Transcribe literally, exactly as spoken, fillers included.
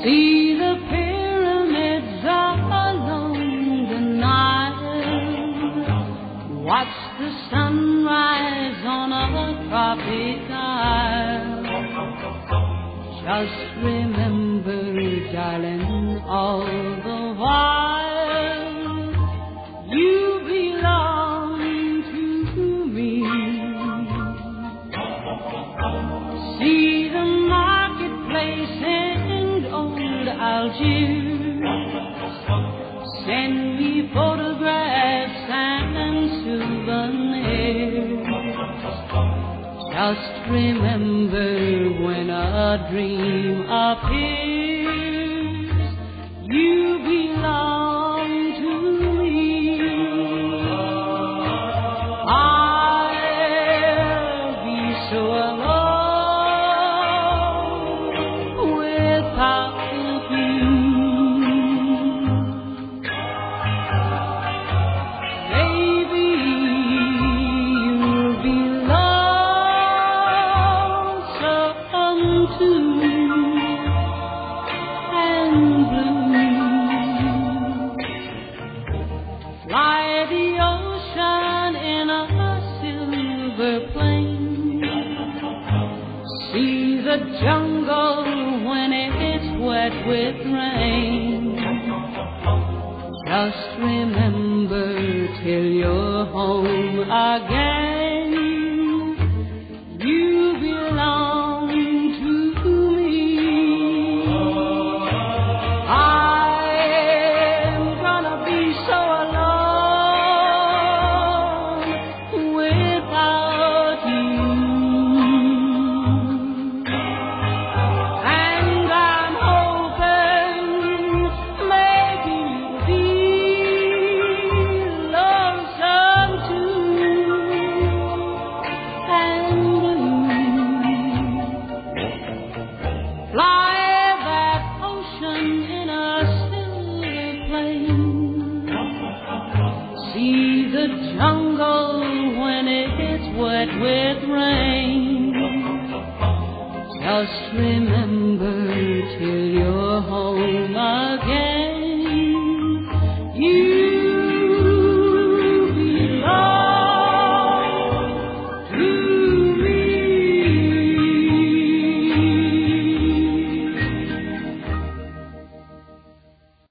See the pyramids along the Nile. Watch the sunrise on a tropic isle. Just remember, darling, all the while you belong to me. See the marketplace in old Algiers. Send me photographs and souvenirs. Just remember, when a dream appears, you belong to me. I'll be so alone without you. Baby, you'll be too, and blue. Fly the ocean in a silver plane. See the jungle when it's wet with rain. Just remember, till you're home again,